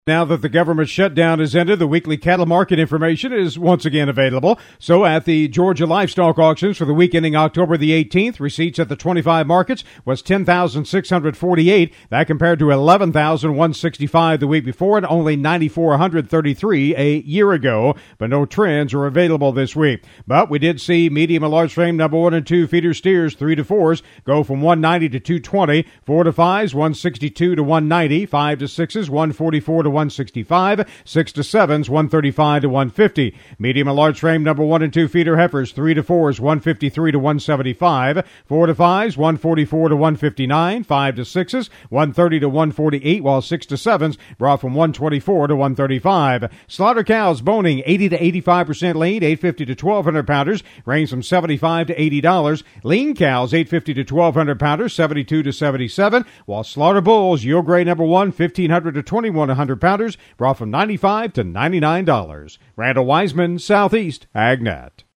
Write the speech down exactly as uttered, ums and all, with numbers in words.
Now that the government shutdown has ended, the weekly cattle market information is once again available. So at the Georgia livestock auctions for the week ending October the eighteenth, receipts at the twenty-five markets was ten thousand six hundred forty-eight. That compared to eleven thousand one hundred sixty-five the week before and only nine thousand four hundred thirty-three a year ago. But no trends are available this week. But we did see medium and large frame number one and two feeder steers, three to fours, go from one ninety to two twenty, four to fives, one sixty-two to one ninety, five to sixes, one forty-four to one sixty-five, six to sevens, one thirty-five to one fifty. Medium and large frame number one and two feeder heifers, three to fours, one fifty-three to one seventy-five, four to fives, one forty-four to one fifty-nine, five to sixes, one thirty to one forty-eight, while six to sevens brought from one twenty-four to one thirty-five. Slaughter cows boning eighty to eighty-five percent lean, eight fifty to twelve hundred pounders, range from seventy-five to eighty dollars. Lean cows eight fifty to twelve hundred pounders, seventy-two to seventy-seven, while slaughter bulls yield grade number one fifteen hundred to twenty-one hundred pounders, brought from ninety-five to ninety-nine dollars. Randall Wiseman, Southeast AgNet.